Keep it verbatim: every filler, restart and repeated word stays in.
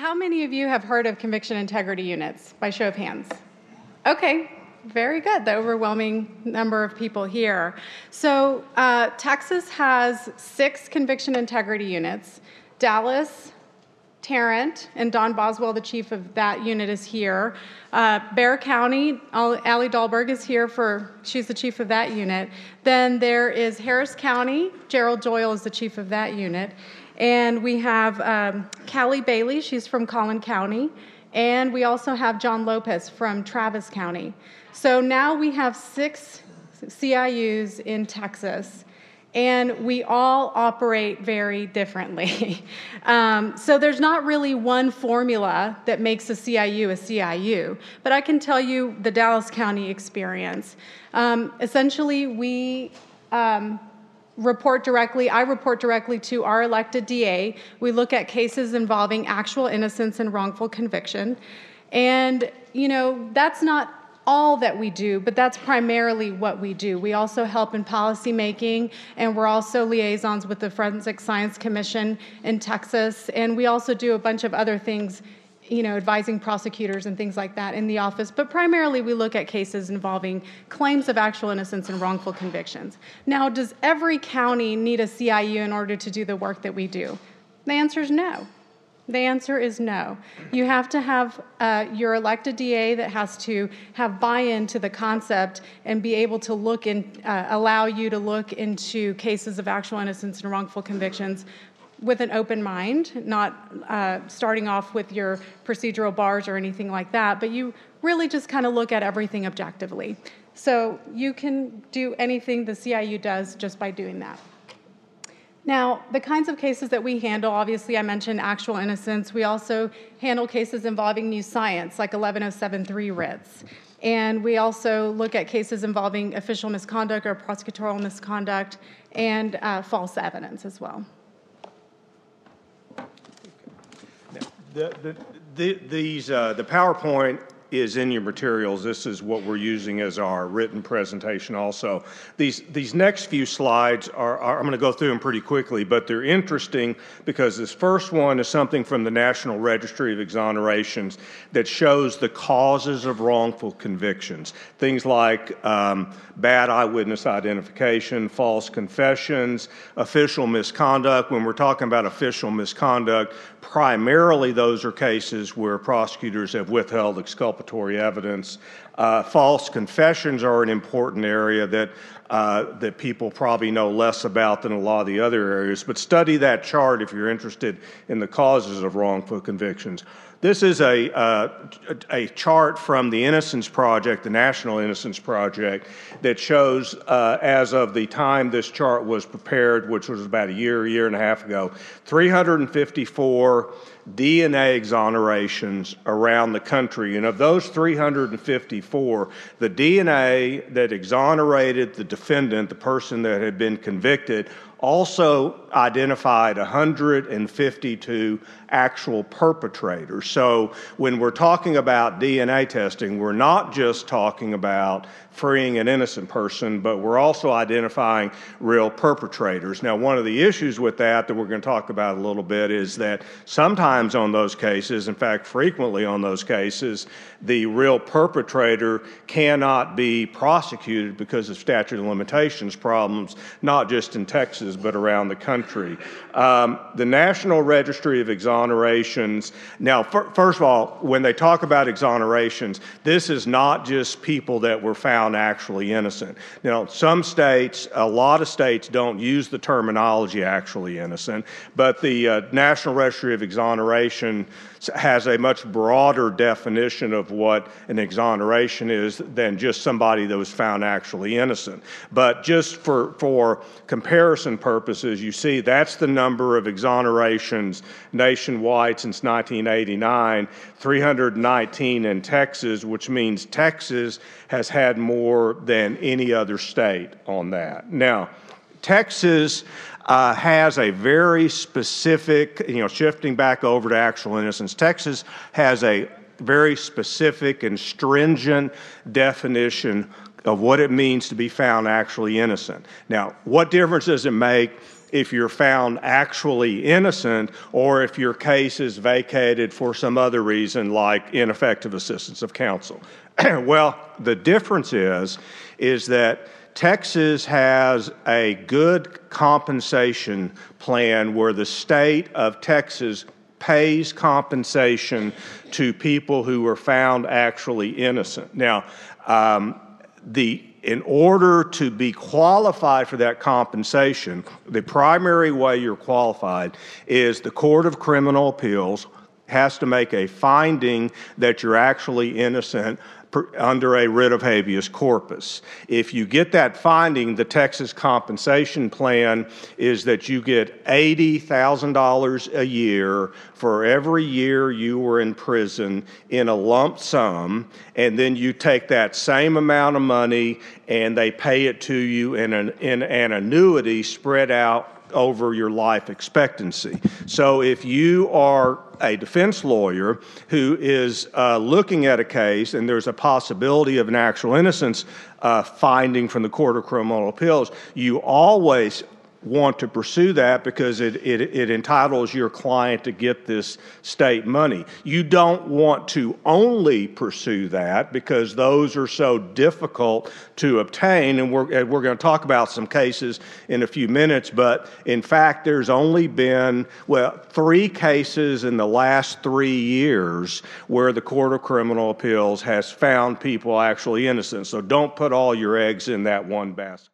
how many of you have heard of conviction integrity units, by show of hands? Okay, very good, the overwhelming number of people here. So uh, Texas has six conviction integrity units. Dallas, Tarrant, and Don Boswell, the chief of that unit, is here. Uh, Bexar County, Allie Dahlberg is here for, she's the chief of that unit. Then there is Harris County, Gerald Doyle is the chief of that unit. And we have um, Callie Bailey, she's from Collin County. And we also have John Lopez from Travis County. So now we have six C I Us in Texas. And we all operate very differently. um, so there's not really one formula that makes a C I U a C I U, but I can tell you the Dallas County experience. Um, essentially, we um, report directly, I report directly to our elected D A. We look at cases involving actual innocence and wrongful conviction. And, you know, that's not all that we do, but that's primarily what we do. We also help in policy making, and we're also liaisons with the Forensic Science Commission in Texas, and we also do a bunch of other things, you know, advising prosecutors and things like that in the office, but primarily we look at cases involving claims of actual innocence and wrongful convictions. Now, does every county need a C I U in order to do the work that we do? The answer is no. The answer is no. You have to have uh, your elected D A that has to have buy-in to the concept and be able to look and uh, allow you to look into cases of actual innocence and wrongful convictions with an open mind, not uh, starting off with your procedural bars or anything like that, but you really just kind of look at everything objectively. So you can do anything the C I U does just by doing that. Now, the kinds of cases that we handle, obviously I mentioned actual innocence. We also handle cases involving new science, like eleven oh seven three writs. And we also look at cases involving official misconduct or prosecutorial misconduct and uh, false evidence as well. The, the, the, these, uh, the PowerPoint is in your materials. This is what we're using as our written presentation also. These, these next few slides are, are I'm going to go through them pretty quickly, but they're interesting because this first one is something from the National Registry of Exonerations that shows the causes of wrongful convictions. Things like um, bad eyewitness identification, false confessions, official misconduct. When we're talking about official misconduct, primarily those are cases where prosecutors have withheld exculpatory evidence. Uh, false confessions are an important area that uh, that people probably know less about than a lot of the other areas, but study that chart if you're interested in the causes of wrongful convictions. This is a, uh, a chart from the Innocence Project, the National Innocence Project, that shows, uh, as of the time this chart was prepared, which was about a year, a year and a half ago, three hundred fifty-four D N A exonerations around the country. And of those three hundred fifty-four, the D N A that exonerated the defendant, the person that had been convicted, also identified one hundred fifty-two actual perpetrators. So when we're talking about D N A testing, we're not just talking about freeing an innocent person, but we're also identifying real perpetrators. Now, one of the issues with that that we're going to talk about a little bit is that sometimes on those cases, in fact, frequently on those cases, the real perpetrator cannot be prosecuted because of statute of limitations problems, not just in Texas, but around the country. Um, the National Registry of Exonerations, now, f- first of all, when they talk about exonerations, this is not just people that were found actually innocent. Now, some states, a lot of states don't use the terminology actually innocent, but the uh, National Registry of Exoneration has a much broader definition of what an exoneration is than just somebody that was found actually innocent. But just for, for comparison purposes, you see that's the number of exonerations nationwide since nineteen eighty-nine, three hundred nineteen in Texas, which means Texas has had more than any other state on that. Now, Texas Uh, has a very specific, you know, shifting back over to actual innocence, Texas has a very specific and stringent definition of what it means to be found actually innocent. Now, what difference does it make if you're found actually innocent or if your case is vacated for some other reason like ineffective assistance of counsel. Well, the difference is, is that Texas has a good compensation plan where the state of Texas pays compensation to people who were found actually innocent. Now, um, the in order to be qualified for that compensation, the primary way you're qualified is the Court of Criminal Appeals has to make a finding that you're actually innocent under a writ of habeas corpus. If you get that finding, the Texas compensation plan is that you get eighty thousand dollars a year for every year you were in prison in a lump sum, and then you take that same amount of money and they pay it to you in an, in an annuity spread out over your life expectancy. So if you are a defense lawyer who is uh, looking at a case and there's a possibility of an actual innocence uh, finding from the Court of Criminal Appeals, you always want to pursue that because it, it, it entitles your client to get this state money. You don't want to only pursue that because those are so difficult to obtain, and we're, we're going to talk about some cases in a few minutes, but in fact there's only been, well, three cases in the last three years where the Court of Criminal Appeals has found people actually innocent, so don't put all your eggs in that one basket.